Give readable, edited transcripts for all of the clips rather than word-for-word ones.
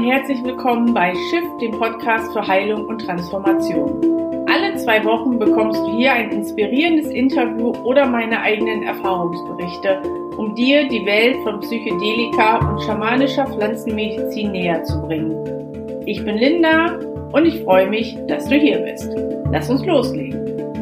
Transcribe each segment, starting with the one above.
und herzlich willkommen bei Shift, dem Podcast für Heilung und Transformation. Alle 2 Wochen bekommst du hier ein inspirierendes Interview oder meine eigenen Erfahrungsberichte, um dir die Welt von Psychedelika und schamanischer Pflanzenmedizin näher zu bringen. Ich bin Linda und ich freue mich, dass du hier bist. Lass uns loslegen.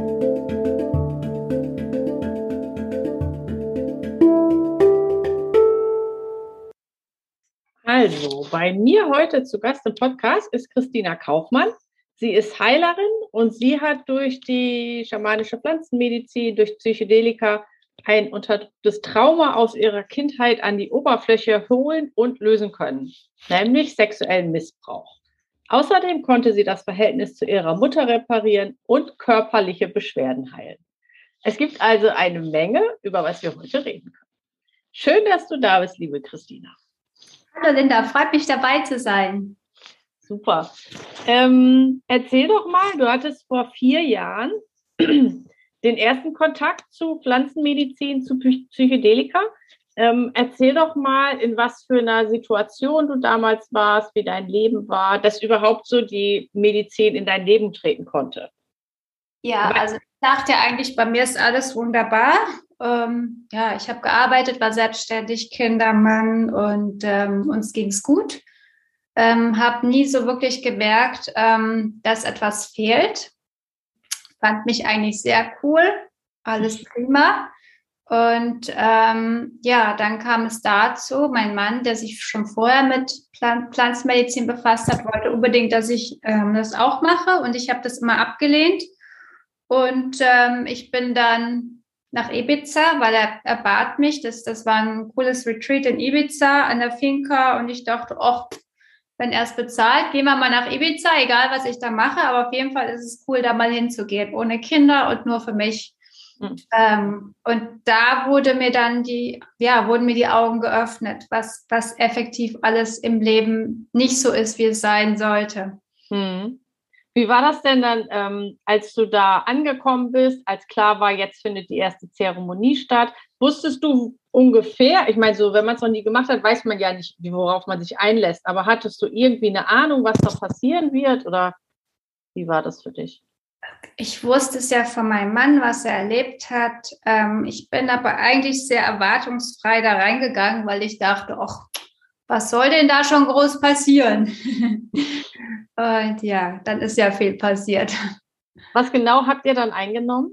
Also, bei mir heute zu Gast im Podcast ist Christina Kaufmann. Sie ist Heilerin und sie hat durch die schamanische Pflanzenmedizin, durch Psychedelika ein unterdrücktes Trauma aus ihrer Kindheit an die Oberfläche holen und lösen können, nämlich sexuellen Missbrauch. Außerdem konnte sie das Verhältnis zu ihrer Mutter reparieren und körperliche Beschwerden heilen. Es gibt also eine Menge, über was wir heute reden können. Schön, dass du da bist, liebe Christina. Hallo Linda, freut mich dabei zu sein. Super. Erzähl doch mal, du hattest vor 4 Jahren den ersten Kontakt zu Pflanzenmedizin, zu Psychedelika. Erzähl doch mal, in was für einer Situation du damals warst, wie dein Leben war, dass überhaupt so die Medizin in dein Leben treten konnte. Ja, also ich dachte ja eigentlich, bei mir ist alles wunderbar. Ich habe gearbeitet, war selbstständig, Kindermann und uns ging es gut. Habe nie so wirklich gemerkt, dass etwas fehlt. Fand mich eigentlich sehr cool, alles prima. Und dann kam es dazu, mein Mann, der sich schon vorher mit Pflanzenmedizin befasst hat, wollte unbedingt, dass ich das auch mache. Und ich habe das immer abgelehnt. Und ich bin dann nach Ibiza, weil er bat mich, das war ein cooles Retreat in Ibiza an der Finca. Und ich dachte, wenn er es bezahlt, gehen wir mal nach Ibiza, egal was ich da mache. Aber auf jeden Fall ist es cool, da mal hinzugehen, ohne Kinder und nur für mich. Und da wurden mir die Augen geöffnet, was effektiv alles im Leben nicht so ist, wie es sein sollte. Wie war das denn dann, als du da angekommen bist, als klar war, jetzt findet die erste Zeremonie statt? Wusstest du ungefähr, ich meine, so wenn man es noch nie gemacht hat, weiß man ja nicht, worauf man sich einlässt, aber hattest du irgendwie eine Ahnung, was da passieren wird oder wie war das für dich? Ich wusste es ja von meinem Mann, was er erlebt hat. Ich bin aber eigentlich sehr erwartungsfrei da reingegangen, weil ich dachte, was soll denn da schon groß passieren? Und ja, dann ist ja viel passiert. Was genau habt ihr dann eingenommen?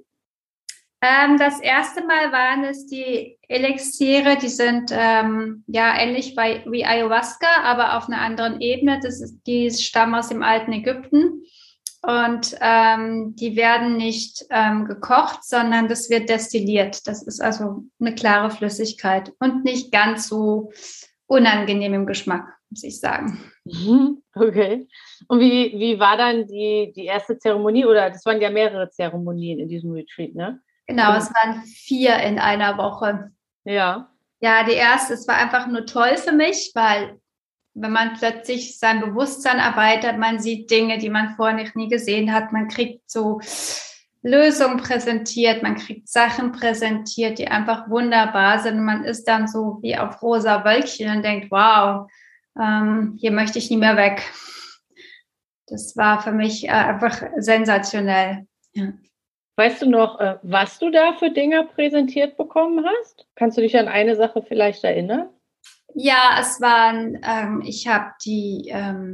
Das erste Mal waren es die Elixiere, die sind ähnlich wie Ayahuasca, aber auf einer anderen Ebene. Die stammen aus dem alten Ägypten. Und die werden nicht gekocht, sondern das wird destilliert. Das ist also eine klare Flüssigkeit und nicht ganz so unangenehm im Geschmack, muss ich sagen. Okay. Und wie war dann die erste Zeremonie? Oder das waren ja mehrere Zeremonien in diesem Retreat, ne? Genau, es waren 4 in einer Woche. Ja. Ja, die erste, es war einfach nur toll für mich, weil wenn man plötzlich sein Bewusstsein erweitert, man sieht Dinge, die man vorher noch nie gesehen hat, man kriegt so Lösungen präsentiert, man kriegt Sachen präsentiert, die einfach wunderbar sind. Man ist dann so wie auf rosa Wölkchen und denkt, wow, hier möchte ich nie mehr weg. Das war für mich einfach sensationell. Ja. Weißt du noch, was du da für Dinge präsentiert bekommen hast? Kannst du dich an eine Sache vielleicht erinnern? Ja, es waren, ich habe die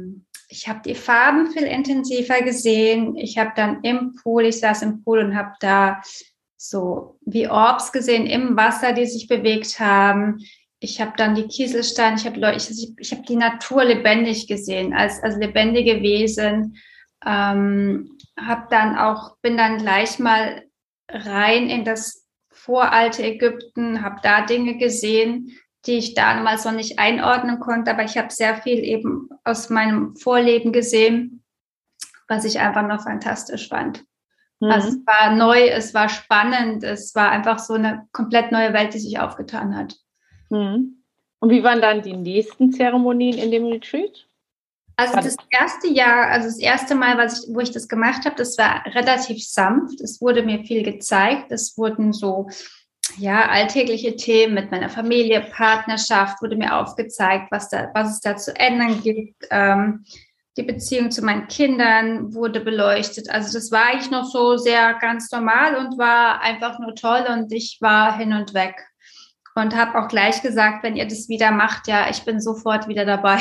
Farben viel intensiver gesehen. Ich habe dann ich saß im Pool und habe da so wie Orbs gesehen im Wasser, die sich bewegt haben. Ich habe dann die Kieselsteine, ich habe die Natur lebendig gesehen, als lebendige Wesen. Bin dann gleich mal rein in das voralte Ägypten, habe da Dinge gesehen, die ich damals noch nicht einordnen konnte, aber ich habe sehr viel eben aus meinem Vorleben gesehen, was ich einfach noch fantastisch fand. Also es war neu, es war spannend, es war einfach so eine komplett neue Welt, die sich aufgetan hat. Und wie waren dann die nächsten Zeremonien in dem Retreat? Also das erste Mal, wo ich das gemacht habe, das war relativ sanft. Es wurde mir viel gezeigt. Es wurden so alltägliche Themen mit meiner Familie, Partnerschaft wurde mir aufgezeigt, was es da zu ändern gibt. Die Beziehung zu meinen Kindern wurde beleuchtet. Also das war eigentlich noch so sehr ganz normal und war einfach nur toll und ich war hin und weg. Und habe auch gleich gesagt, wenn ihr das wieder macht, ja, ich bin sofort wieder dabei.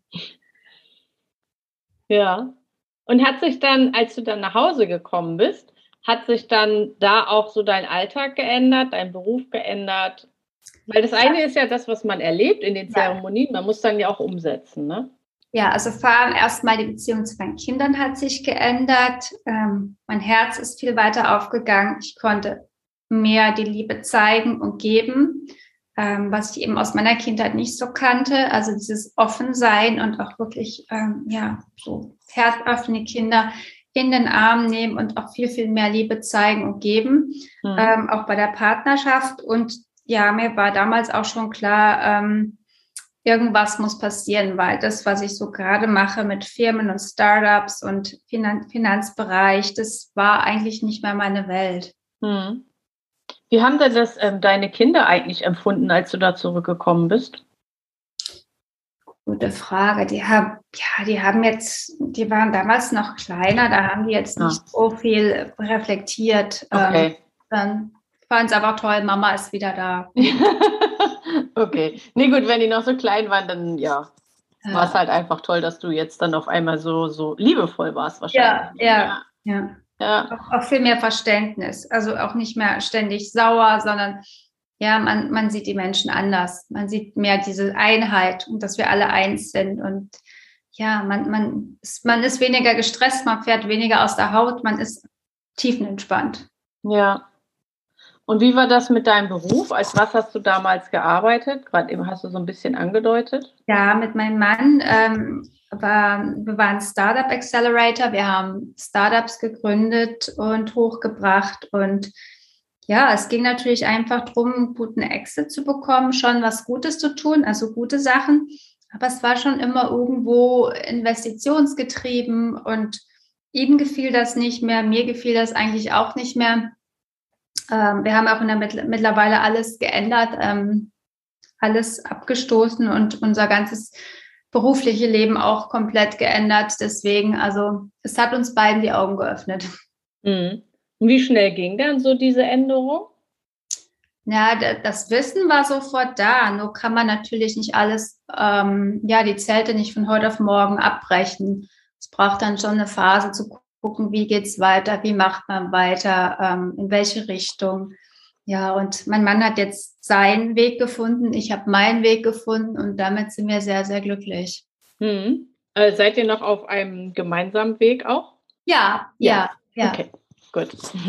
Ja. Und hat sich dann, als du dann nach Hause gekommen bist, hat sich dann da auch so dein Alltag geändert, dein Beruf geändert? Weil das eine ist ja das, was man erlebt in den Zeremonien, man muss dann ja auch umsetzen, ne? Ja, also vor allem erstmal die Beziehung zu meinen Kindern hat sich geändert. Mein Herz ist viel weiter aufgegangen. Ich konnte mehr die Liebe zeigen und geben, was ich eben aus meiner Kindheit nicht so kannte. Also dieses Offensein und auch wirklich, so herzöffnende Kinder in den Arm nehmen und auch viel, viel mehr Liebe zeigen und geben, auch bei der Partnerschaft. Und ja, mir war damals auch schon klar, irgendwas muss passieren, weil das, was ich so gerade mache mit Firmen und Startups und Finanzbereich, das war eigentlich nicht mehr meine Welt. Wie haben denn das deine Kinder eigentlich empfunden, als du da zurückgekommen bist? Gute Frage. Die waren damals noch kleiner, da haben die jetzt nicht so viel reflektiert. Okay. Dann fanden es aber toll, Mama ist wieder da. Okay. Nee, gut, wenn die noch so klein waren, dann war es halt einfach toll, dass du jetzt dann auf einmal so liebevoll warst wahrscheinlich. Ja. Auch viel mehr Verständnis. Also auch nicht mehr ständig sauer, sondern man sieht die Menschen anders. Man sieht mehr diese Einheit und dass wir alle eins sind. Und man ist weniger gestresst, man fährt weniger aus der Haut, man ist tiefenentspannt. Ja. Und wie war das mit deinem Beruf? Als was hast du damals gearbeitet? Gerade eben hast du so ein bisschen angedeutet. Ja, mit meinem Mann wir waren Startup Accelerator. Wir haben Startups gegründet und hochgebracht. Und ja, es ging natürlich einfach darum, einen guten Exit zu bekommen, schon was Gutes zu tun, also gute Sachen. Aber es war schon immer irgendwo investitionsgetrieben und ihm gefiel das nicht mehr, mir gefiel das eigentlich auch nicht mehr. Wir haben auch mittlerweile alles geändert, alles abgestoßen und unser ganzes berufliche Leben auch komplett geändert. Deswegen, also es hat uns beiden die Augen geöffnet. Und wie schnell ging dann so diese Änderung? Ja, das Wissen war sofort da. Nur kann man natürlich nicht alles, die Zelte nicht von heute auf morgen abbrechen. Es braucht dann schon eine Phase zu gucken, wie geht's weiter, wie macht man weiter, in welche Richtung. Ja, und mein Mann hat jetzt seinen Weg gefunden, ich habe meinen Weg gefunden und damit sind wir sehr, sehr glücklich. Seid ihr noch auf einem gemeinsamen Weg auch? Ja. Okay, gut.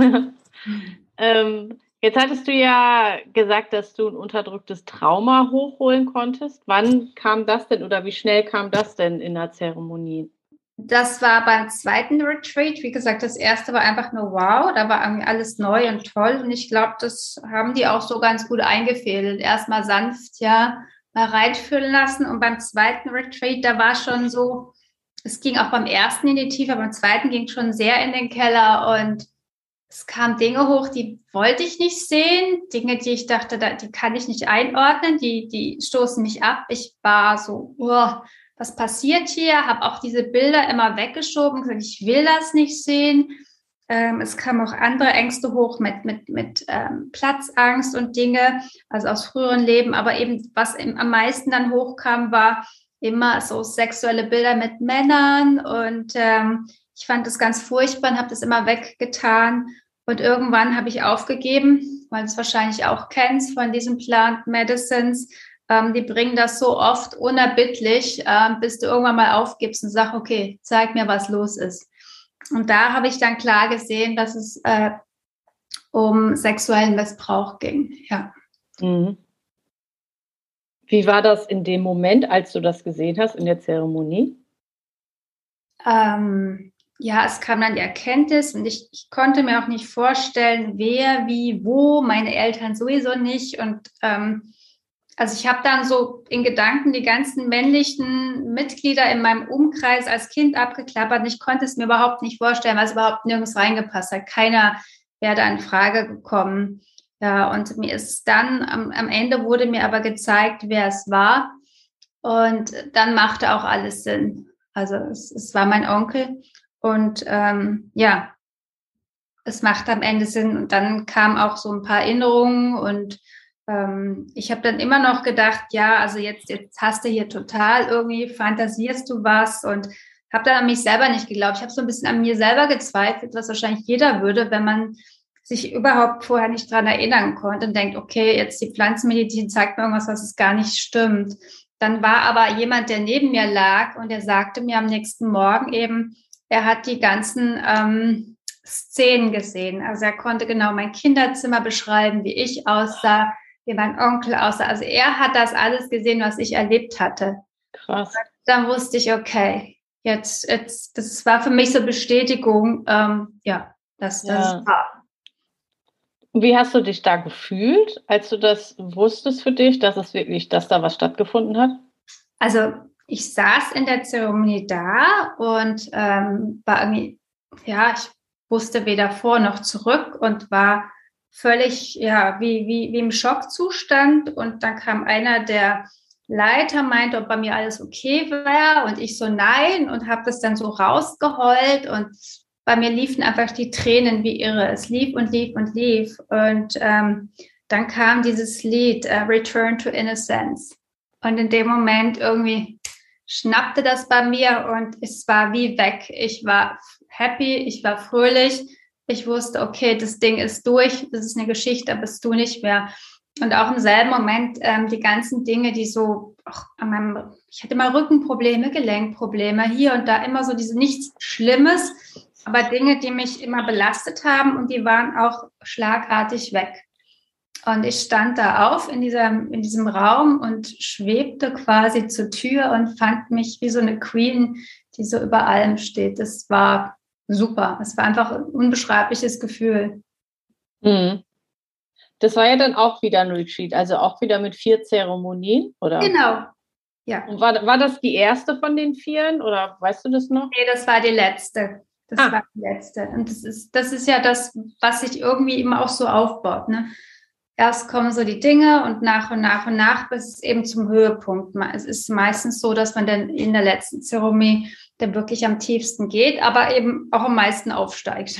Jetzt hattest du ja gesagt, dass du ein unterdrücktes Trauma hochholen konntest. Wann kam das denn oder wie schnell kam das denn in der Zeremonie? Das war beim zweiten Retreat. Wie gesagt, das erste war einfach nur wow. Da war irgendwie alles neu und toll. Und ich glaube, das haben die auch so ganz gut eingefädelt. Erstmal sanft, mal reinfüllen lassen. Und beim zweiten Retreat, da war schon so, es ging auch beim ersten in die Tiefe, beim zweiten ging schon sehr in den Keller. Und es kamen Dinge hoch, die wollte ich nicht sehen. Dinge, die ich dachte, die kann ich nicht einordnen. Die stoßen mich ab. Ich war so, was passiert hier? Habe auch diese Bilder immer weggeschoben, gesagt, ich will das nicht sehen. Es kamen auch andere Ängste hoch mit Platzangst und Dinge, also aus früheren Leben. Aber eben, was am meisten dann hochkam, war immer so sexuelle Bilder mit Männern. Und ich fand das ganz furchtbar und habe das immer weggetan. Und irgendwann habe ich aufgegeben, weil du es wahrscheinlich auch kennst von diesen Plant Medicines. Die bringen das so oft unerbittlich, bis du irgendwann mal aufgibst und sagst, okay, zeig mir, was los ist. Und da habe ich dann klar gesehen, dass es um sexuellen Missbrauch ging. Ja. Wie war das in dem Moment, als du das gesehen hast in der Zeremonie? Es kam dann die Erkenntnis und ich konnte mir auch nicht vorstellen, wer, wie, wo, meine Eltern sowieso nicht. Und also ich habe dann so in Gedanken die ganzen männlichen Mitglieder in meinem Umkreis als Kind abgeklappert und ich konnte es mir überhaupt nicht vorstellen, weil es überhaupt nirgends reingepasst hat. Keiner wäre da in Frage gekommen. Ja, und mir ist dann, am Ende wurde mir aber gezeigt, wer es war. Und dann machte auch alles Sinn. Also es war mein Onkel. Und ja, es macht am Ende Sinn. Und dann kamen auch so ein paar Erinnerungen und ich habe dann immer noch gedacht, ja, also jetzt hast du hier total irgendwie, fantasierst du was und habe dann an mich selber nicht geglaubt. Ich habe so ein bisschen an mir selber gezweifelt, was wahrscheinlich jeder würde, wenn man sich überhaupt vorher nicht dran erinnern konnte und denkt, okay, jetzt die Pflanzenmedizin zeigt mir irgendwas, was es gar nicht stimmt. Dann war aber jemand, der neben mir lag und der sagte mir am nächsten Morgen eben, er hat die ganzen Szenen gesehen. Also er konnte genau mein Kinderzimmer beschreiben, wie ich aussah, wie mein Onkel aussah. Also er hat das alles gesehen, was ich erlebt hatte. Krass. Dann wusste ich, okay, jetzt, das war für mich so Bestätigung, ja, dass das war. Wie hast du dich da gefühlt, als du das wusstest für dich, dass es wirklich, dass da was stattgefunden hat? Also ich saß in der Zeremonie da und war irgendwie, ja, ich wusste weder vor noch zurück und war völlig, ja, wie im Schockzustand. Und dann kam einer der Leiter, meinte, ob bei mir alles okay wäre und ich so nein und habe das dann so rausgeheult und bei mir liefen einfach die Tränen wie irre. Es lief und lief und lief und dann kam dieses Lied Return to Innocence und in dem Moment irgendwie schnappte das bei mir und es war wie weg. Ich war happy, ich war fröhlich. Ich wusste, okay, das Ding ist durch, das ist eine Geschichte, aber bist du nicht mehr. Und auch im selben Moment die ganzen Dinge, die so, ich hatte immer Rückenprobleme, Gelenkprobleme, hier und da immer so diese nichts Schlimmes, aber Dinge, die mich immer belastet haben und die waren auch schlagartig weg. Und ich stand da auf in diesem Raum und schwebte quasi zur Tür und fand mich wie so eine Queen, die so über allem steht. Das war super. Es war einfach ein unbeschreibliches Gefühl. Mhm. Das war ja dann auch wieder ein Retreat, also auch wieder mit 4 Zeremonien, oder? Genau, ja. Und war das die erste von den 4 oder weißt du das noch? Nee, das war die letzte. Das war die letzte. Und das ist ja das, was sich irgendwie immer auch so aufbaut, ne? Erst kommen so die Dinge und nach und nach und nach, bis es eben zum Höhepunkt. Es ist meistens so, dass man dann in der letzten Zeremonie dann wirklich am tiefsten geht, aber eben auch am meisten aufsteigt.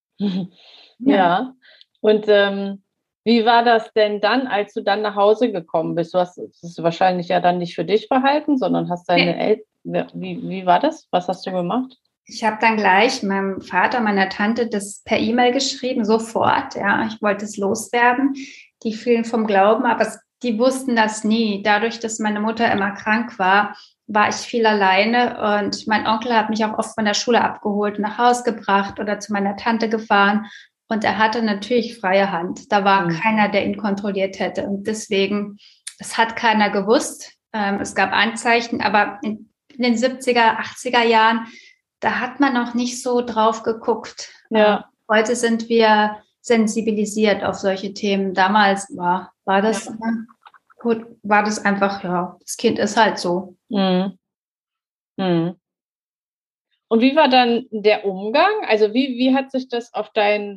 Ja. Und wie war das denn dann, als du dann nach Hause gekommen bist? Du hast es wahrscheinlich ja dann nicht für dich behalten, sondern hast deine Eltern. Wie war das? Was hast du gemacht? Ich habe dann gleich meinem Vater, meiner Tante das per E-Mail geschrieben, sofort. Ja, ich wollte es loswerden. Die fielen vom Glauben, aber die wussten das nie. Dadurch, dass meine Mutter immer krank war ich viel alleine und mein Onkel hat mich auch oft von der Schule abgeholt, nach Hause gebracht oder zu meiner Tante gefahren. Und er hatte natürlich freie Hand. Da war keiner, der ihn kontrolliert hätte. Und deswegen, es hat keiner gewusst. Es gab Anzeichen, aber in den 70er, 80er Jahren, da hat man noch nicht so drauf geguckt. Ja. Heute sind wir sensibilisiert auf solche Themen. Damals war das gut, war das einfach, ja, das Kind ist halt so. Mhm. Mhm. Und wie war dann der Umgang? Also wie hat sich das auf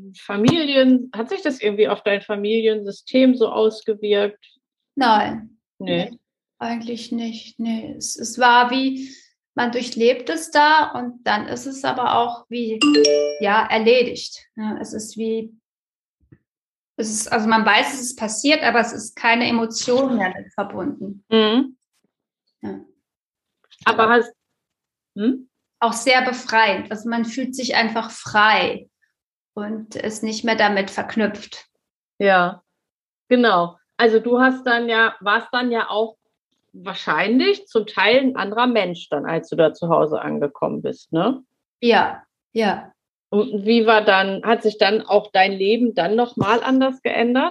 hat sich das irgendwie auf dein Familiensystem so ausgewirkt? Nein. Nee. Eigentlich nicht. Nee, es war wie, man durchlebt es da und dann ist es aber auch wie, ja, erledigt. Ja, es ist wie, also man weiß, es ist passiert, aber es ist keine Emotion mehr damit verbunden. Mhm. Ja. Aber auch sehr befreiend. Also man fühlt sich einfach frei und ist nicht mehr damit verknüpft. Ja, genau. Also du warst dann ja auch wahrscheinlich zum Teil ein anderer Mensch dann, als du da zu Hause angekommen bist, ne? Ja, ja. Und hat sich dann auch dein Leben dann nochmal anders geändert?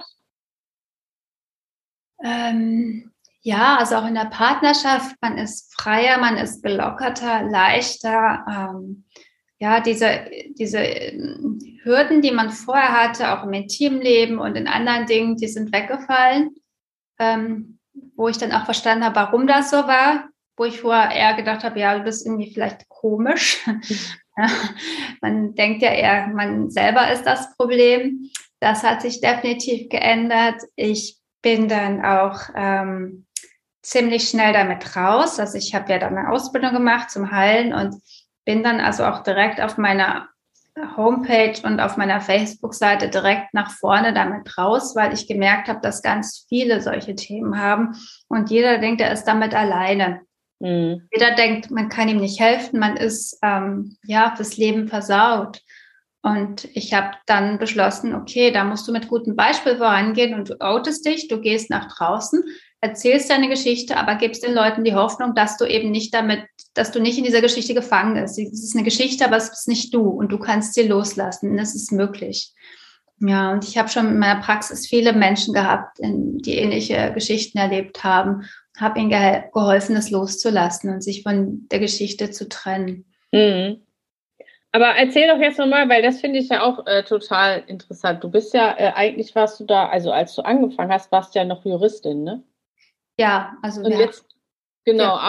Ja, also auch in der Partnerschaft, man ist freier, man ist gelockerter, leichter. Ja, diese Hürden, die man vorher hatte, auch im Intimleben und in anderen Dingen, die sind weggefallen. Wo ich dann auch verstanden habe, warum das so war, wo ich vorher eher gedacht habe, ja, du bist irgendwie vielleicht komisch. Man denkt ja eher, man selber ist das Problem. Das hat sich definitiv geändert. Ich bin dann auch ziemlich schnell damit raus. Also ich habe ja dann eine Ausbildung gemacht zum Heilen und bin dann also auch direkt auf meiner Homepage und auf meiner Facebook-Seite direkt nach vorne damit raus, weil ich gemerkt habe, dass ganz viele solche Themen haben und jeder denkt, er ist damit alleine. Jeder denkt, man kann ihm nicht helfen, man ist fürs Leben versaut. Und ich habe dann beschlossen, okay, da musst du mit gutem Beispiel vorangehen und du outest dich, du gehst nach draußen, erzählst deine Geschichte, aber gibst den Leuten die Hoffnung, dass du eben nicht dass du nicht in dieser Geschichte gefangen bist. Es ist eine Geschichte, aber es ist nicht du und du kannst sie loslassen. Das ist möglich. Ja, und ich habe schon in meiner Praxis viele Menschen gehabt, die ähnliche Geschichten erlebt haben, habe ihnen geholfen, das loszulassen und sich von der Geschichte zu trennen. Mhm. Aber erzähl doch jetzt nochmal, weil das finde ich ja auch total interessant. Du bist ja, eigentlich warst du da, also als du angefangen hast, warst du ja noch Juristin, ne? Ja, also und jetzt, genau,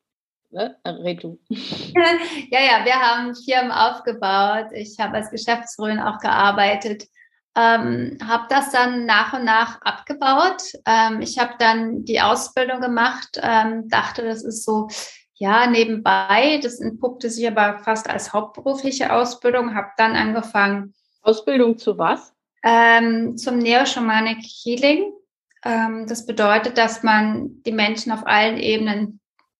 red du. Ja, wir haben Firmen aufgebaut. Ich habe als Geschäftsführerin auch gearbeitet. Habe das dann nach und nach abgebaut. Ich habe dann die Ausbildung gemacht, dachte, das ist so, ja, nebenbei. Das entpuppte sich aber fast als hauptberufliche Ausbildung. Habe dann angefangen. Ausbildung zu was? Zum Neo-Shamanic Healing. Das bedeutet, dass man die Menschen auf allen Ebenen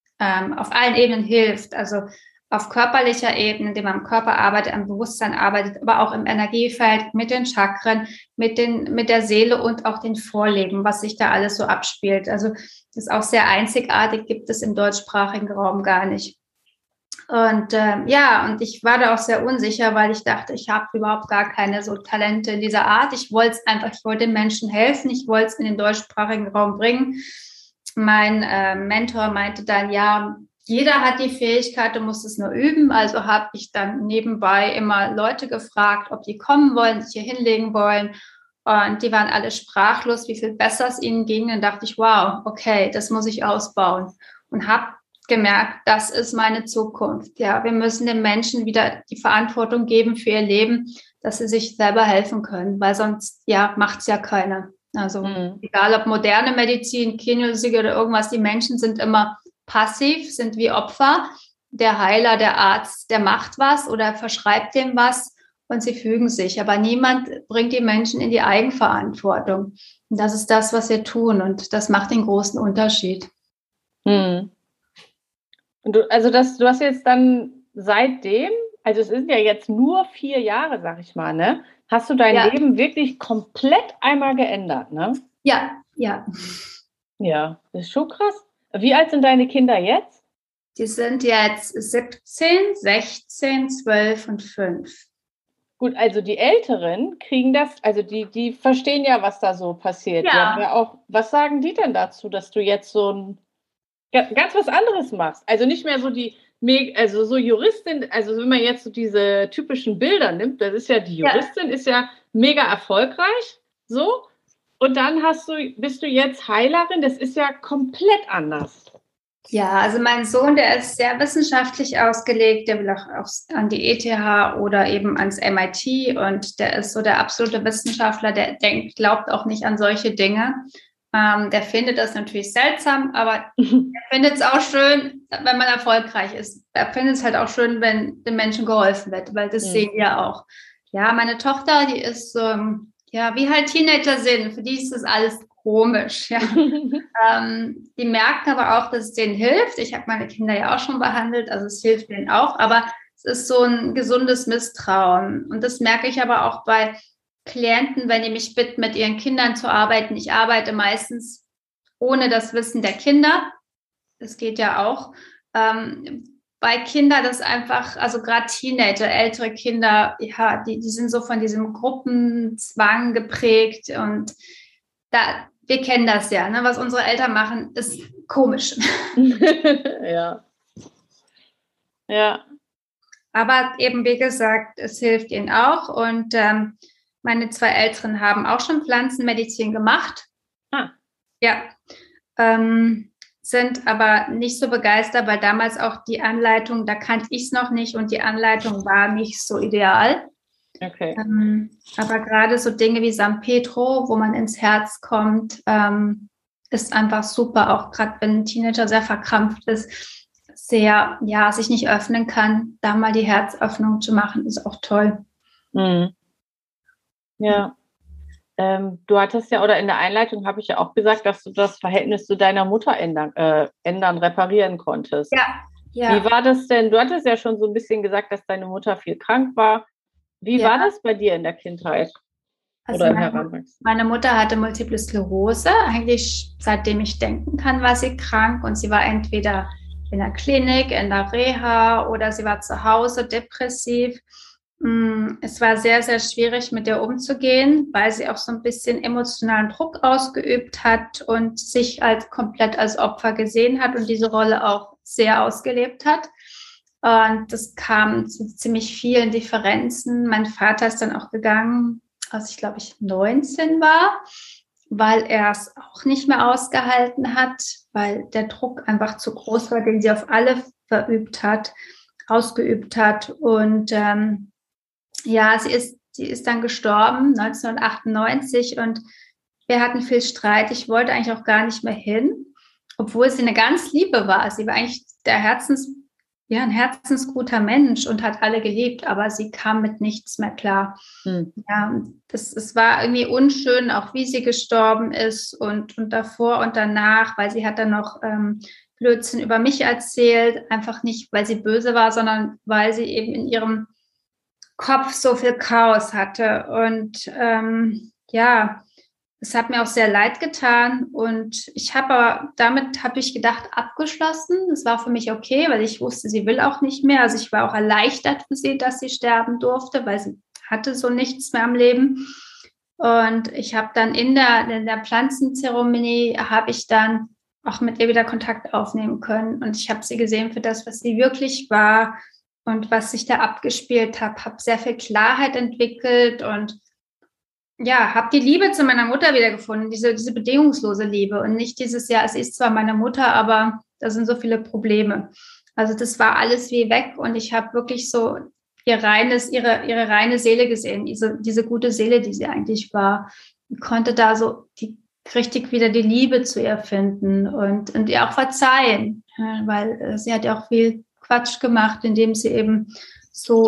hilft. Also auf körperlicher Ebene, indem man am Körper arbeitet, am Bewusstsein arbeitet, aber auch im Energiefeld, mit den Chakren, mit der Seele und auch den Vorleben, was sich da alles so abspielt. Also das ist auch sehr einzigartig, gibt es im deutschsprachigen Raum gar nicht. Und und ich war da auch sehr unsicher, weil ich dachte, ich habe überhaupt gar keine so Talente in dieser Art. Ich wollte den Menschen helfen, ich wollte es in den deutschsprachigen Raum bringen. Mein Mentor meinte dann, ja, jeder hat die Fähigkeit, du musst es nur üben. Also habe ich dann nebenbei immer Leute gefragt, ob die kommen wollen, sich hier hinlegen wollen. Und die waren alle sprachlos, wie viel besser es ihnen ging. Dann dachte ich, wow, okay, das muss ich ausbauen. Und habe gemerkt, das ist meine Zukunft. Ja, wir müssen den Menschen wieder die Verantwortung geben für ihr Leben, dass sie sich selber helfen können, weil sonst, macht es ja keiner. Also egal ob moderne Medizin, Kinesiologie oder irgendwas, die Menschen sind immer passiv, sind wie Opfer. Der Heiler, der Arzt, der macht was oder verschreibt dem was und sie fügen sich. Aber niemand bringt die Menschen in die Eigenverantwortung. Und das ist das, was wir tun und das macht den großen Unterschied. Und du hast jetzt dann seitdem, also es sind ja jetzt nur 4 Jahre, sag ich mal, ne? Hast du dein Leben wirklich komplett einmal geändert, ne? Ja. Ja, das ist schon krass. Wie alt sind deine Kinder jetzt? Die sind jetzt 17, 16, 12 und 5. Gut, also die Älteren kriegen das, also die verstehen ja, was da so passiert. Ja. Die haben ja auch, was sagen die denn dazu, dass du jetzt so ein ganz was anderes machst? Also nicht mehr so so Juristin, also wenn man jetzt so diese typischen Bilder nimmt, das ist ja die Juristin, ist ja mega erfolgreich, so. Und dann bist du jetzt Heilerin, das ist ja komplett anders. Ja, also mein Sohn, der ist sehr wissenschaftlich ausgelegt, der will auch an die ETH oder eben ans MIT und der ist so der absolute Wissenschaftler, der glaubt auch nicht an solche Dinge. Der findet das natürlich seltsam, aber er findet es auch schön, wenn man erfolgreich ist. Er findet es halt auch schön, wenn den Menschen geholfen wird, weil das sehen wir auch. Ja, meine Tochter, die ist wie halt Teenager sind, für die ist das alles komisch. Ja. Die merken aber auch, dass es denen hilft. Ich habe meine Kinder ja auch schon behandelt, also es hilft denen auch, aber es ist so ein gesundes Misstrauen. Und das merke ich aber auch bei Klienten, wenn die mich bitten, mit ihren Kindern zu arbeiten. Ich arbeite meistens ohne das Wissen der Kinder. Das geht ja auch. Bei Kindern, das einfach, also gerade Teenager, ältere Kinder, ja, die sind so von diesem Gruppenzwang geprägt und wir kennen das ja, ne? Was unsere Eltern machen, ist komisch. Ja. Aber eben, wie gesagt, es hilft ihnen auch und meine 2 Älteren haben auch schon Pflanzenmedizin gemacht. Ja. Sind aber nicht so begeistert, weil damals auch die Anleitung, da kannte ich es noch nicht und die Anleitung war nicht so ideal. Okay. Aber gerade so Dinge wie San Pedro, wo man ins Herz kommt, ist einfach super, auch gerade wenn ein Teenager sehr verkrampft ist, sehr, ja, sich nicht öffnen kann, da mal die Herzöffnung zu machen, ist auch toll. Mhm. Ja. Du hattest ja, oder in der Einleitung habe ich ja auch gesagt, dass du das Verhältnis zu deiner Mutter reparieren konntest. Ja, Wie ja, war das denn? Du hattest ja schon so ein bisschen gesagt, dass deine Mutter viel krank war. Wie ja. war das bei dir in der Kindheit Also oder im Heranwachsen? meine Mutter hatte Multiple Sklerose. Eigentlich seitdem ich denken kann, war sie krank und sie war entweder in der Klinik, in der Reha oder sie war zu Hause depressiv. Es war sehr, sehr schwierig, mit ihr umzugehen, weil sie auch so ein bisschen emotionalen Druck ausgeübt hat und sich als komplett als Opfer gesehen hat und diese Rolle auch sehr ausgelebt hat. Und das kam zu ziemlich vielen Differenzen. Mein Vater ist dann auch gegangen, als ich glaube ich 19 war, weil er es auch nicht mehr ausgehalten hat, weil der Druck einfach zu groß war, den sie auf alle ausgeübt hat. Und ja, sie ist dann gestorben 1998 und wir hatten viel Streit. Ich wollte eigentlich auch gar nicht mehr hin, obwohl sie eine ganz Liebe war. Sie war eigentlich ein herzensguter Mensch und hat alle geliebt, aber sie kam mit nichts mehr klar. Ja, es war irgendwie unschön, auch wie sie gestorben ist und davor und danach, weil sie hat dann noch Blödsinn über mich erzählt, einfach nicht, weil sie böse war, sondern weil sie eben in ihrem Kopf so viel Chaos hatte. Und ja, es hat mir auch sehr leid getan. Und damit habe ich gedacht, abgeschlossen. Es war für mich okay, weil ich wusste, sie will auch nicht mehr. Also ich war auch erleichtert für sie, dass sie sterben durfte, weil sie hatte so nichts mehr am Leben. Und ich habe dann in der Pflanzenzeremonie, habe ich dann auch mit ihr wieder Kontakt aufnehmen können. Und ich habe sie gesehen für das, was sie wirklich war und was sich da abgespielt hat. Habe sehr viel Klarheit entwickelt und ja, habe die Liebe zu meiner Mutter wiedergefunden, diese bedingungslose Liebe und nicht dieses, ja, es ist zwar meine Mutter, aber da sind so viele Probleme. Also das war alles wie weg und ich habe wirklich so ihre reine Seele gesehen, diese gute Seele, die sie eigentlich war. Ich konnte da so richtig wieder die Liebe zu ihr finden und ihr auch verzeihen, weil sie hat ja auch viel Quatsch gemacht, indem sie eben so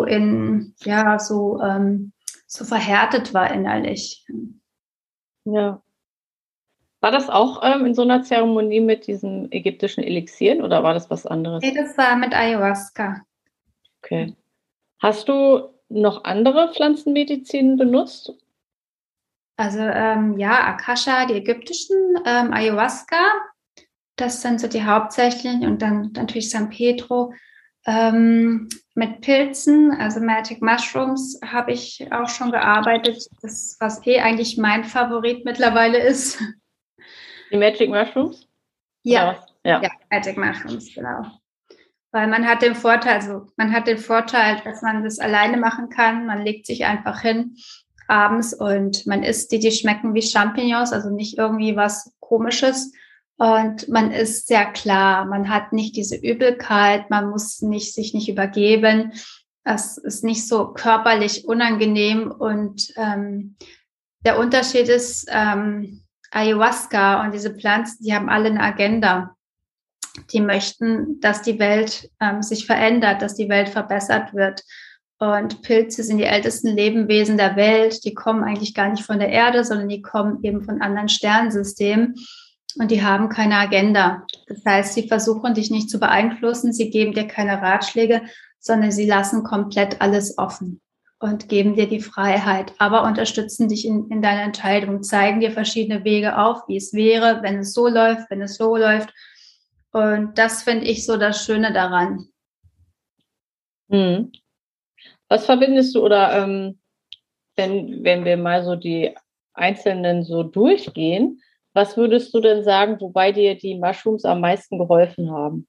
so verhärtet war innerlich. Ja. War das auch in so einer Zeremonie mit diesen ägyptischen Elixieren oder war das was anderes? Nee, das war mit Ayahuasca. Okay. Hast du noch andere Pflanzenmedizin benutzt? Also ja, Akasha, die ägyptischen, Ayahuasca, das sind so die hauptsächlichen und dann natürlich San Pedro. Mit Pilzen, also Magic Mushrooms, habe ich auch schon gearbeitet. Das, was eigentlich mein Favorit mittlerweile ist. Die Magic Mushrooms? Oder Ja, was? Ja. ja, Magic Mushrooms, genau. Weil man hat den Vorteil, dass man das alleine machen kann. Man legt sich einfach hin abends und man isst die schmecken wie Champignons, also nicht irgendwie was Komisches. Und man ist sehr klar. Man hat nicht diese Übelkeit. Man muss sich nicht übergeben. Es ist nicht so körperlich unangenehm. Und der Unterschied ist, Ayahuasca und diese Pflanzen, die haben alle eine Agenda. Die möchten, dass die Welt sich verändert, dass die Welt verbessert wird. Und Pilze sind die ältesten Lebewesen der Welt. Die kommen eigentlich gar nicht von der Erde, sondern die kommen eben von anderen Sternsystemen. Und die haben keine Agenda. Das heißt, sie versuchen dich nicht zu beeinflussen. Sie geben dir keine Ratschläge, sondern sie lassen komplett alles offen und geben dir die Freiheit, aber unterstützen dich in deiner Entscheidung, zeigen dir verschiedene Wege auf, wie es wäre, wenn es so läuft, wenn es so läuft. Und das finde ich so das Schöne daran. Mhm. Was verbindest du oder wenn wir mal so die einzelnen so durchgehen, was würdest du denn sagen, wobei dir die Mushrooms am meisten geholfen haben?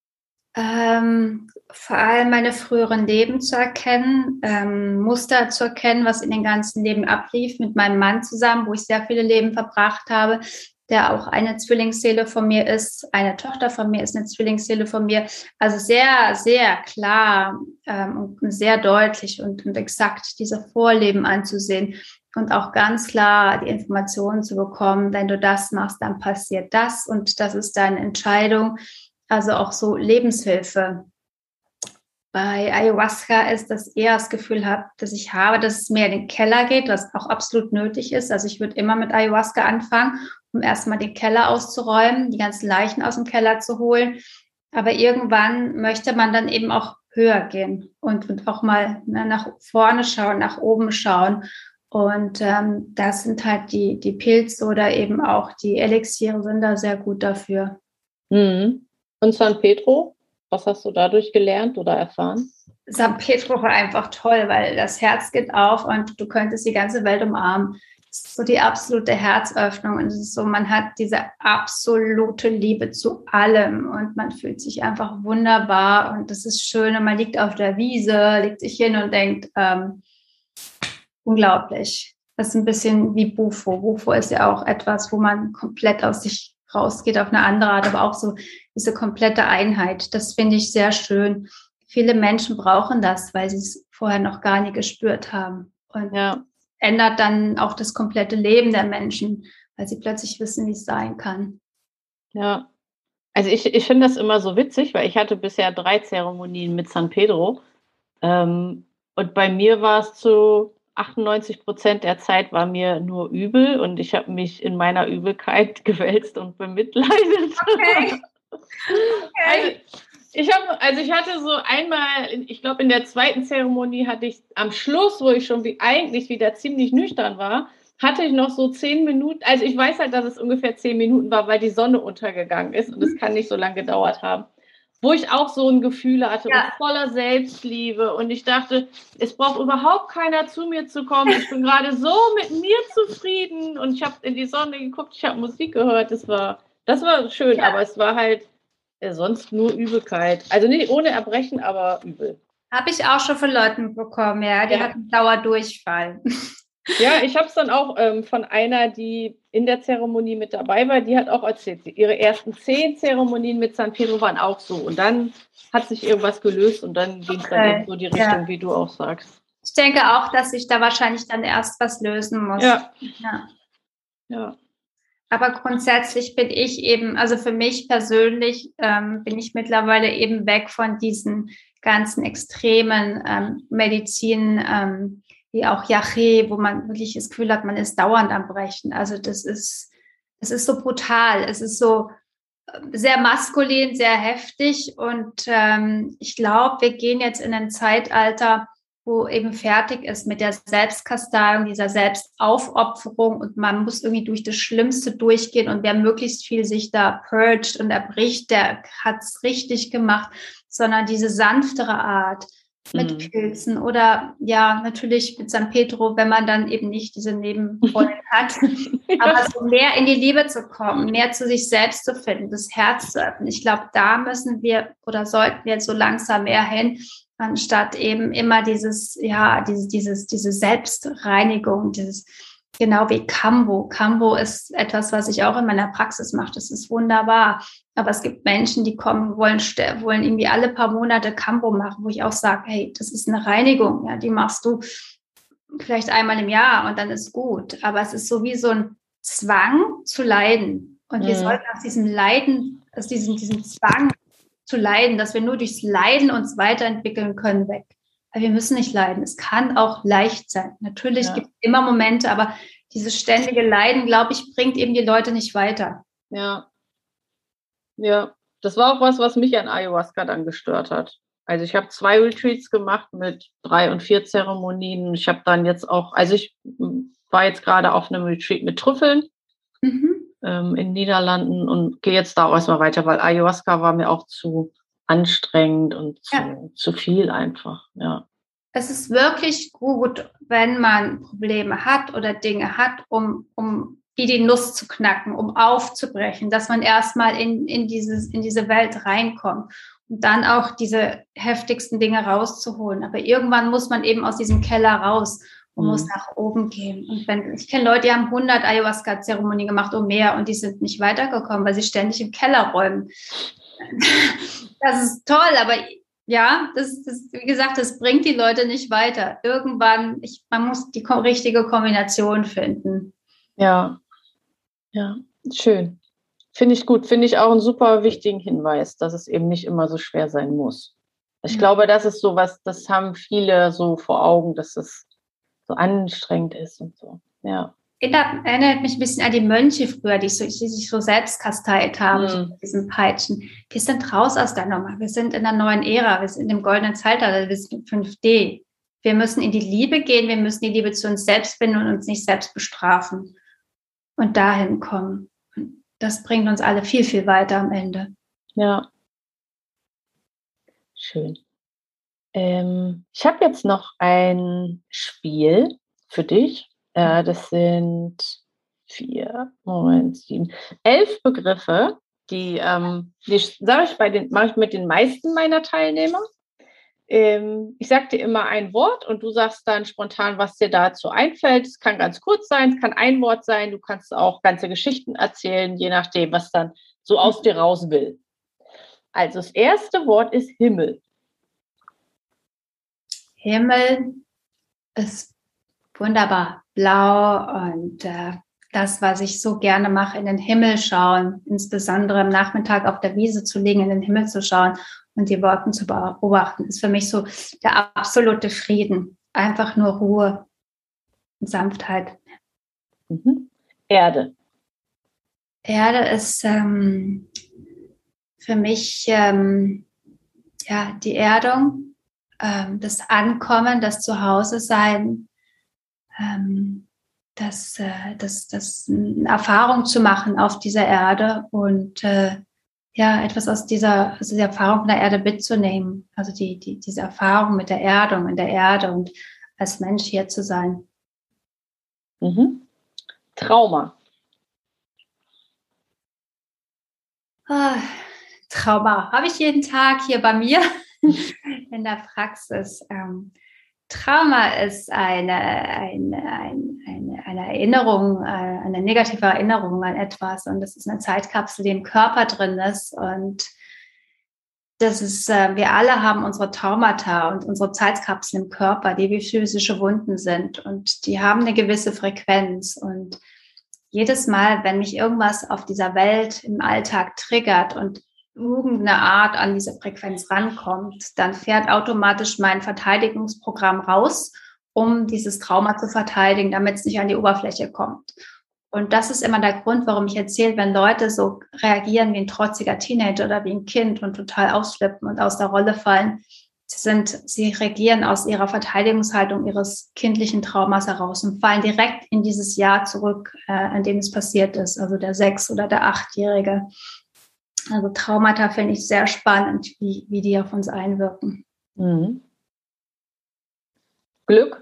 Vor allem meine früheren Leben zu erkennen, Muster zu erkennen, was in den ganzen Leben ablief, mit meinem Mann zusammen, wo ich sehr viele Leben verbracht habe, der auch eine Zwillingsseele von mir ist. Eine Tochter von mir ist eine Zwillingsseele von mir. Also sehr, sehr klar und sehr deutlich und exakt diese Vorleben anzusehen und auch ganz klar die Informationen zu bekommen, wenn du das machst, dann passiert das und das ist deine Entscheidung. Also auch so Lebenshilfe. Bei Ayahuasca ist, dass ich eher das Gefühl habe, dass es mehr in den Keller geht, was auch absolut nötig ist. Also ich würde immer mit Ayahuasca anfangen, um erstmal den Keller auszuräumen, die ganzen Leichen aus dem Keller zu holen. Aber irgendwann möchte man dann eben auch höher gehen und auch mal nach vorne schauen, nach oben schauen. Und das sind halt die Pilze oder eben auch die Elixiere sind da sehr gut dafür. Mhm. Und San Pedro? Was hast du dadurch gelernt oder erfahren? San Pedro war einfach toll, weil das Herz geht auf und du könntest die ganze Welt umarmen. Es ist so die absolute Herzöffnung und es ist so, man hat diese absolute Liebe zu allem und man fühlt sich einfach wunderbar und das ist schön und man liegt auf der Wiese, legt sich hin und denkt, unglaublich. Das ist ein bisschen wie Bufo. Bufo ist ja auch etwas, wo man komplett aus sich rausgeht auf eine andere Art, aber auch so diese komplette Einheit. Das finde ich sehr schön. Viele Menschen brauchen das, weil sie es vorher noch gar nie gespürt haben. Und ändert dann auch das komplette Leben der Menschen, weil sie plötzlich wissen, wie es sein kann. Ja, also ich finde das immer so witzig, weil ich hatte bisher 3 Zeremonien mit San Pedro. Und bei mir war es zu 98% der Zeit war mir nur übel und ich habe mich in meiner Übelkeit gewälzt und bemitleidet. Okay. Also ich hatte so einmal, ich glaube in der 2. Zeremonie hatte ich am Schluss, wo ich schon eigentlich wieder ziemlich nüchtern war, hatte ich noch so 10 Minuten, also ich weiß halt, dass es ungefähr 10 Minuten war, weil die Sonne untergegangen ist und es kann nicht so lange gedauert haben. Wo ich auch so ein Gefühl hatte und voller Selbstliebe und ich dachte, es braucht überhaupt keiner zu mir zu kommen. Ich bin gerade so mit mir zufrieden und ich habe in die Sonne geguckt, ich habe Musik gehört. Das war schön, aber es war halt sonst nur Übelkeit. Also nicht ohne Erbrechen, aber übel. Habe ich auch schon von Leuten bekommen, die hatten Dauerdurchfall. Ja, ich habe es dann auch von einer, die in der Zeremonie mit dabei war, die hat auch erzählt, ihre ersten 10 Zeremonien mit San Pedro waren auch so. Und dann hat sich irgendwas gelöst und dann ging es dann in so die Richtung, wie du auch sagst. Ich denke auch, dass sich da wahrscheinlich dann erst was lösen muss. Ja. Aber grundsätzlich bin ich eben, also für mich persönlich bin ich mittlerweile eben weg von diesen ganzen extremen Medizin, wie auch Yaché, wo man wirklich das Gefühl hat, man ist dauernd am Brechen. Also das ist so brutal. Es ist so sehr maskulin, sehr heftig. Und ich glaube, wir gehen jetzt in ein Zeitalter, wo eben fertig ist mit der Selbstkasteiung, dieser Selbstaufopferung und man muss irgendwie durch das Schlimmste durchgehen und wer möglichst viel sich da purgt und erbricht, der hat es richtig gemacht, sondern diese sanftere Art mit Pilzen oder natürlich mit San Pedro, wenn man dann eben nicht diese Nebenfolgen hat, aber so mehr in die Liebe zu kommen, mehr zu sich selbst zu finden, das Herz zu öffnen. Ich glaube, da müssen wir oder sollten wir jetzt so langsam mehr hin, anstatt eben immer diese Selbstreinigung, genau wie Kambo. Kambo ist etwas, was ich auch in meiner Praxis mache. Das ist wunderbar. Aber es gibt Menschen, die kommen, wollen irgendwie alle paar Monate Kambo machen, wo ich auch sage, hey, das ist eine Reinigung. Ja, die machst du vielleicht einmal im Jahr und dann ist gut. Aber es ist so wie so ein Zwang zu leiden. Und wir sollten aus diesem Leiden, aus diesem Zwang zu leiden, dass wir nur durchs Leiden uns weiterentwickeln können, weg. Weil wir müssen nicht leiden. Es kann auch leicht sein. Natürlich gibt es immer Momente, aber dieses ständige Leiden, glaube ich, bringt eben die Leute nicht weiter. Ja, das war auch was mich an Ayahuasca dann gestört hat. Also ich habe 2 Retreats gemacht mit 3 und 4 Zeremonien. Ich habe dann jetzt auch, also ich war jetzt gerade auf einem Retreat mit Trüffeln in den Niederlanden und gehe jetzt da auch erstmal weiter, weil Ayahuasca war mir auch zu anstrengend und zu viel einfach, Es ist wirklich gut, wenn man Probleme hat oder Dinge hat, um die Nuss zu knacken, um aufzubrechen, dass man erstmal in diese Welt reinkommt und dann auch diese heftigsten Dinge rauszuholen. Aber irgendwann muss man eben aus diesem Keller raus. und muss nach oben gehen. Und ich kenne Leute, die haben 100 Ayahuasca-Zeremonien gemacht und mehr und die sind nicht weitergekommen, weil sie ständig im Keller räumen. Das ist toll, aber ja, wie gesagt, das bringt die Leute nicht weiter. Irgendwann, man muss die richtige Kombination finden. Ja, schön. Finde ich gut. Finde ich auch einen super wichtigen Hinweis, dass es eben nicht immer so schwer sein muss. Ich glaube, das ist sowas, das haben viele so vor Augen, dass es so anstrengend ist und so. Ja. Erinnert mich ein bisschen an die Mönche früher, die sich so selbst kasteilt haben, so mit diesen Peitschen. Wir sind raus aus der Nummer. Wir sind in der neuen Ära. Wir sind im goldenen Zeitalter. Wir sind 5D. Wir müssen in die Liebe gehen. Wir müssen die Liebe zu uns selbst finden und uns nicht selbst bestrafen. Und dahin kommen. Und das bringt uns alle viel, viel weiter am Ende. Ja. Schön. Ich habe jetzt noch ein Spiel für dich. Das sind 11 Begriffe, die mache ich mit den meisten meiner Teilnehmer. Ich sage dir immer ein Wort und du sagst dann spontan, was dir dazu einfällt. Es kann ganz kurz sein, es kann ein Wort sein. Du kannst auch ganze Geschichten erzählen, je nachdem, was dann so aus dir raus will. Also das erste Wort ist Himmel. Himmel ist wunderbar blau und das, was ich so gerne mache, in den Himmel schauen, insbesondere am Nachmittag auf der Wiese zu liegen, in den Himmel zu schauen und die Wolken zu beobachten, ist für mich so der absolute Frieden. Einfach nur Ruhe und Sanftheit. Erde. Erde ist für mich die Erdung, das Ankommen, das Zuhause-Sein, das eine Erfahrung zu machen auf dieser Erde und etwas aus dieser Erfahrung der Erde mitzunehmen. Also diese Erfahrung mit der Erdung in der Erde und als Mensch hier zu sein. Trauma. Trauma habe ich jeden Tag hier bei mir in der Praxis. Trauma ist eine Erinnerung, eine negative Erinnerung an etwas und das ist eine Zeitkapsel, die im Körper drin ist und das ist, wir alle haben unsere Traumata und unsere Zeitkapsel im Körper, die wie physische Wunden sind und die haben eine gewisse Frequenz und jedes Mal, wenn mich irgendwas auf dieser Welt im Alltag triggert und irgendeine Art an diese Frequenz rankommt, dann fährt automatisch mein Verteidigungsprogramm raus, um dieses Trauma zu verteidigen, damit es nicht an die Oberfläche kommt. Und das ist immer der Grund, warum ich erzähle, wenn Leute so reagieren wie ein trotziger Teenager oder wie ein Kind und total ausflippen und aus der Rolle fallen. Sie reagieren aus ihrer Verteidigungshaltung ihres kindlichen Traumas heraus und fallen direkt in dieses Jahr zurück, an dem es passiert ist, also der 6- oder der 8-Jährige. Also Traumata finde ich sehr spannend, wie die auf uns einwirken. Glück?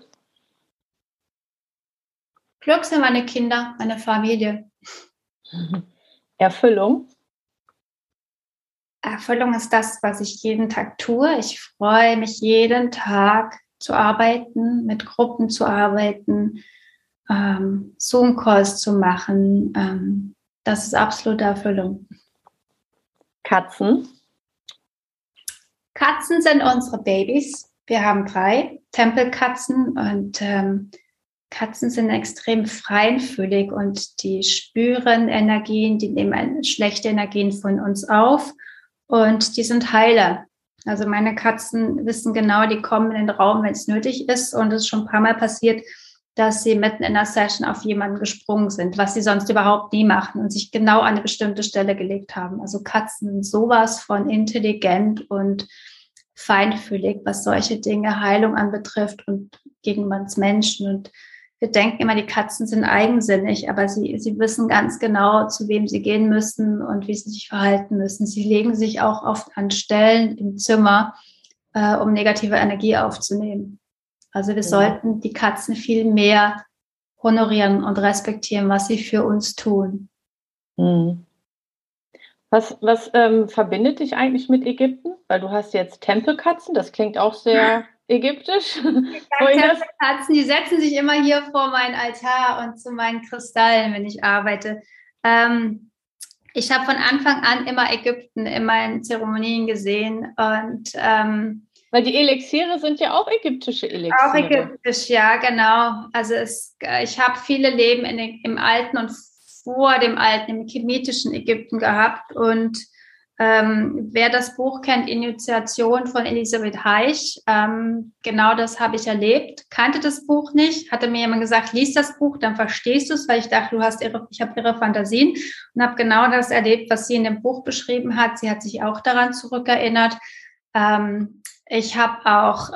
Glück sind meine Kinder, meine Familie. Erfüllung? Erfüllung ist das, was ich jeden Tag tue. Ich freue mich jeden Tag zu arbeiten, mit Gruppen zu arbeiten, Zoom-Calls zu machen. Das ist absolute Erfüllung. Katzen? Katzen sind unsere Babys. Wir haben 3 Tempelkatzen und Katzen sind extrem feinfühlig und die spüren Energien, die nehmen schlechte Energien von uns auf und die sind Heiler. Also meine Katzen wissen genau, die kommen in den Raum, wenn es nötig ist und es ist schon ein paar Mal passiert, dass sie mitten in einer Session auf jemanden gesprungen sind, was sie sonst überhaupt nie machen und sich genau an eine bestimmte Stelle gelegt haben. Also Katzen sind sowas von intelligent und feinfühlig, was solche Dinge, Heilung anbetrifft und gegen uns Menschen. Und wir denken immer, die Katzen sind eigensinnig, aber sie wissen ganz genau, zu wem sie gehen müssen und wie sie sich verhalten müssen. Sie legen sich auch oft an Stellen im Zimmer, um negative Energie aufzunehmen. Also wir sollten die Katzen viel mehr honorieren und respektieren, was sie für uns tun. Was verbindet dich eigentlich mit Ägypten? Weil du hast jetzt Tempelkatzen, das klingt auch sehr ägyptisch? Katzen, die setzen sich immer hier vor meinen Altar und zu meinen Kristallen, wenn ich arbeite. Ich habe von Anfang an immer Ägypten in meinen Zeremonien gesehen und weil die Elixiere sind ja auch ägyptische Elixiere. Auch ägyptisch, ja, genau. Also ich habe viele Leben im Alten und vor dem Alten, im kemetischen Ägypten gehabt. Und wer das Buch kennt, Initiation von Elisabeth Heich, genau das habe ich erlebt. Kannte das Buch nicht, hatte mir jemand gesagt, lies das Buch, dann verstehst du es, weil ich dachte, ich habe ihre Fantasien und habe genau das erlebt, was sie in dem Buch beschrieben hat. Sie hat sich auch daran zurückerinnert. Ich habe auch,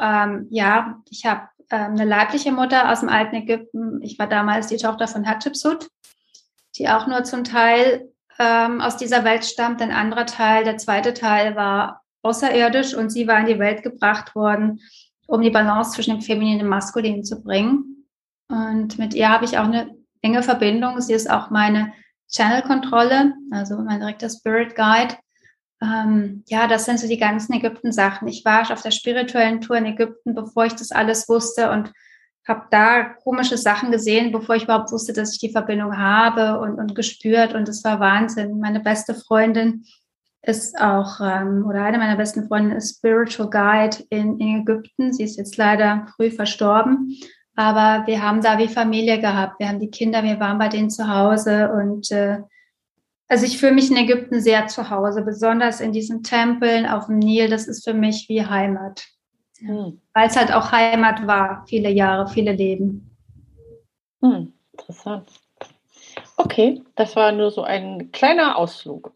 eine leibliche Mutter aus dem alten Ägypten. Ich war damals die Tochter von Hatschepsut, die auch nur zum Teil aus dieser Welt stammt. Ein anderer Teil, der zweite Teil, war außerirdisch und sie war in die Welt gebracht worden, um die Balance zwischen dem Femininen und dem Maskulinen zu bringen. Und mit ihr habe ich auch eine enge Verbindung. Sie ist auch meine Channel-Kontrolle, also mein direkter Spirit Guide. Das sind so die ganzen Ägypten-Sachen. Ich war auf der spirituellen Tour in Ägypten, bevor ich das alles wusste und habe da komische Sachen gesehen, bevor ich überhaupt wusste, dass ich die Verbindung habe und gespürt. Und es war Wahnsinn. Meine beste Freundin ist auch, oder eine meiner besten Freundinnen ist Spiritual Guide in Ägypten. Sie ist jetzt leider früh verstorben. Aber wir haben da wie Familie gehabt. Wir haben die Kinder, wir waren bei denen zu Hause und also ich fühle mich in Ägypten sehr zu Hause, besonders in diesen Tempeln auf dem Nil. Das ist für mich wie Heimat. Weil es halt auch Heimat war, viele Jahre, viele Leben. Interessant. Okay, das war nur so ein kleiner Ausflug.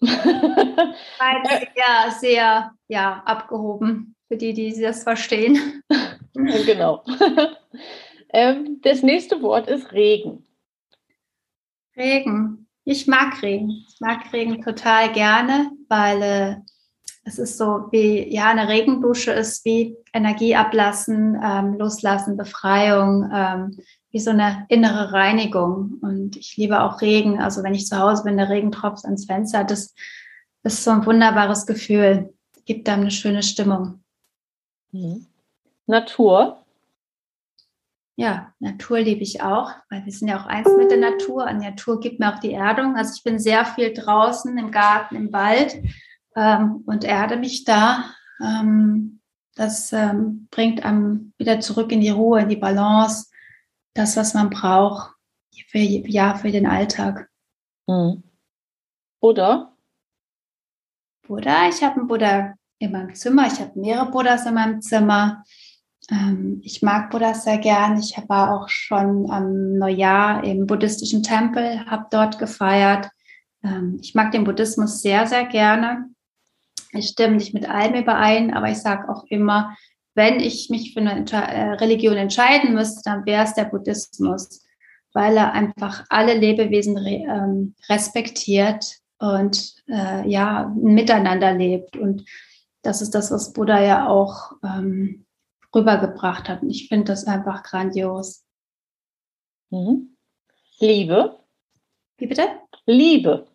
Sehr, sehr, abgehoben, für die das verstehen. Genau. Das nächste Wort ist Regen. Regen. Ich mag Regen. Ich mag Regen total gerne, weil es ist so wie, eine Regendusche ist wie Energie ablassen, loslassen, Befreiung, wie so eine innere Reinigung. Und ich liebe auch Regen. Also wenn ich zu Hause bin, der Regen tropft ans Fenster, das ist so ein wunderbares Gefühl. Gibt einem eine schöne Stimmung. Natur. Ja, Natur liebe ich auch, weil wir sind ja auch eins mit der Natur. Und Natur gibt mir auch die Erdung. Also ich bin sehr viel draußen im Garten, im Wald und erde mich da. Das bringt einem wieder zurück in die Ruhe, in die Balance, das, was man braucht für den Alltag. Buddha? Buddha, ich habe einen Buddha in meinem Zimmer. Ich habe mehrere Buddhas in meinem Zimmer. Ich mag Buddhas sehr gern. Ich war auch schon am Neujahr im buddhistischen Tempel, habe dort gefeiert. Ich mag den Buddhismus sehr, sehr gerne. Ich stimme nicht mit allem überein, aber ich sage auch immer, wenn ich mich für eine Religion entscheiden müsste, dann wäre es der Buddhismus, weil er einfach alle Lebewesen respektiert und miteinander lebt. Und das ist das, was Buddha ja auch rübergebracht hat. Und ich finde das einfach grandios. Liebe. Wie bitte? Liebe.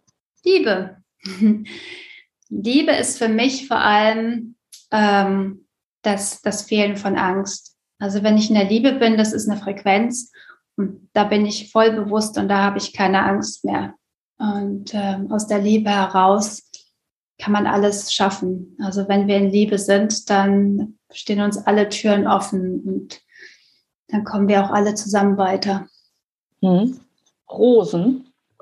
Liebe ist für mich vor allem das Fehlen von Angst. Also wenn ich in der Liebe bin, das ist eine Frequenz und da bin ich voll bewusst und da habe ich keine Angst mehr. Und aus der Liebe heraus kann man alles schaffen. Also wenn wir in Liebe sind, dann stehen uns alle Türen offen und dann kommen wir auch alle zusammen weiter. Rosen.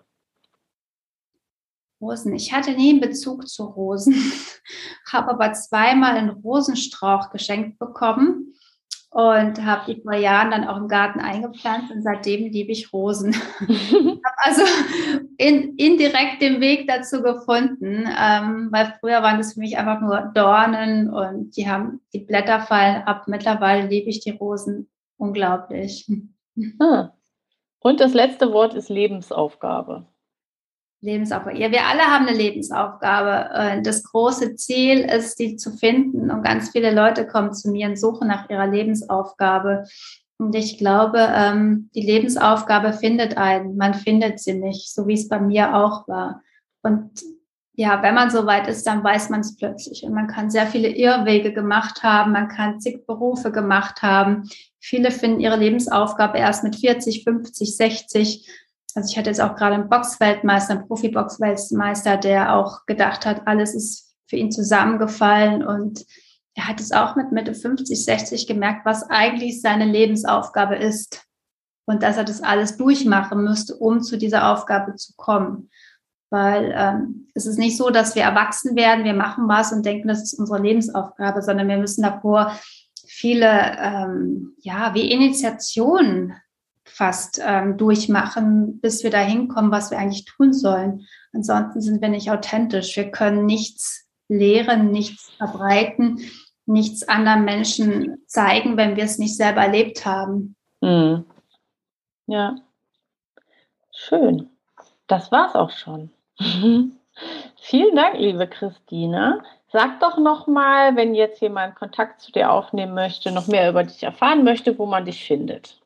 Ich hatte nie einen Bezug zu Rosen, habe aber zweimal einen Rosenstrauch geschenkt bekommen und habe die vor Jahren dann auch im Garten eingepflanzt und seitdem liebe ich Rosen. Ich habe also indirekt den Weg dazu gefunden, weil früher waren das für mich einfach nur Dornen und die Blätter fallen ab. Mittlerweile liebe ich die Rosen unglaublich. Und das letzte Wort ist Lebensaufgabe. Lebensaufgabe. Ja, wir alle haben eine Lebensaufgabe. Das große Ziel ist, die zu finden. Und ganz viele Leute kommen zu mir und suchen nach ihrer Lebensaufgabe. Und ich glaube, die Lebensaufgabe findet einen. Man findet sie nicht, so wie es bei mir auch war. Und ja, wenn man so weit ist, dann weiß man es plötzlich. Und man kann sehr viele Irrwege gemacht haben, man kann zig Berufe gemacht haben. Viele finden ihre Lebensaufgabe erst mit 40, 50, 60. Also ich hatte jetzt auch gerade einen Boxweltmeister, einen Profi-Boxweltmeister, der auch gedacht hat, alles ist für ihn zusammengefallen. Und er hat es auch mit Mitte 50, 60 gemerkt, was eigentlich seine Lebensaufgabe ist. Und dass er das alles durchmachen müsste, um zu dieser Aufgabe zu kommen. Weil es ist nicht so, dass wir erwachsen werden, wir machen was und denken, das ist unsere Lebensaufgabe, sondern wir müssen davor viele, wie Initiationen fast durchmachen, bis wir dahin kommen, was wir eigentlich tun sollen. Ansonsten sind wir nicht authentisch. Wir können nichts lehren, nichts verbreiten, nichts anderen Menschen zeigen, wenn wir es nicht selber erlebt haben. Mhm. Ja, schön. Das war's auch schon. Vielen Dank, liebe Christina. Sag doch nochmal, wenn jetzt jemand Kontakt zu dir aufnehmen möchte, noch mehr über dich erfahren möchte, wo man dich findet.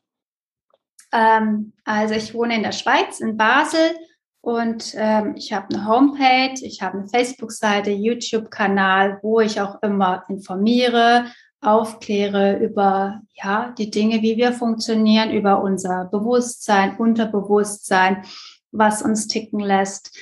Also ich wohne in der Schweiz, in Basel, und ich habe eine Homepage, ich habe eine Facebook-Seite, YouTube-Kanal, wo ich auch immer informiere, aufkläre über die Dinge, wie wir funktionieren, über unser Bewusstsein, Unterbewusstsein, was uns ticken lässt.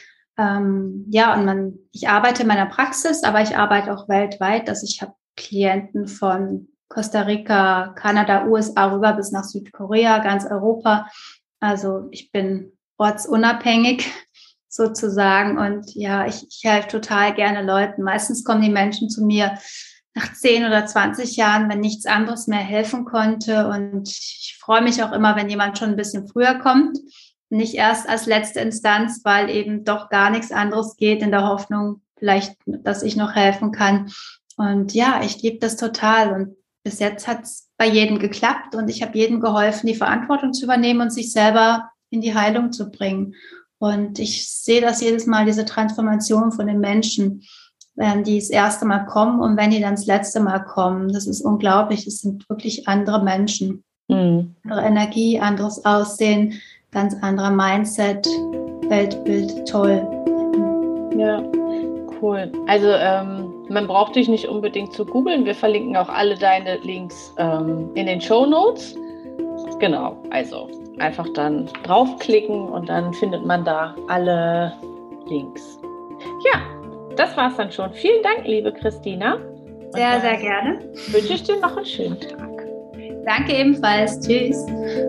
Ich arbeite in meiner Praxis, aber ich arbeite auch weltweit. Also ich habe Klienten von Costa Rica, Kanada, USA rüber bis nach Südkorea, ganz Europa. Also ich bin ortsunabhängig sozusagen. Und ja, ich helfe total gerne Leuten. Meistens kommen die Menschen zu mir nach 10 oder 20 Jahren, wenn nichts anderes mehr helfen konnte. Und ich freue mich auch immer, wenn jemand schon ein bisschen früher kommt. Nicht erst als letzte Instanz, weil eben doch gar nichts anderes geht, in der Hoffnung vielleicht, dass ich noch helfen kann. Und ja, ich liebe das total. Und bis jetzt hat es bei jedem geklappt und ich habe jedem geholfen, die Verantwortung zu übernehmen und sich selber in die Heilung zu bringen. Und ich sehe das jedes Mal, diese Transformation von den Menschen, wenn die das erste Mal kommen und wenn die dann das letzte Mal kommen. Das ist unglaublich. Es sind wirklich andere Menschen. Andere Energie, anderes Aussehen, ganz anderer Mindset, Weltbild, toll. Ja, cool. Also man braucht dich nicht unbedingt zu googeln. Wir verlinken auch alle deine Links in den Shownotes. Genau, also einfach dann draufklicken und dann findet man da alle Links. Ja, das war's dann schon. Vielen Dank, liebe Christina. Sehr, sehr gerne. Wünsche ich dir noch einen schönen Tag. Danke ebenfalls. Tschüss.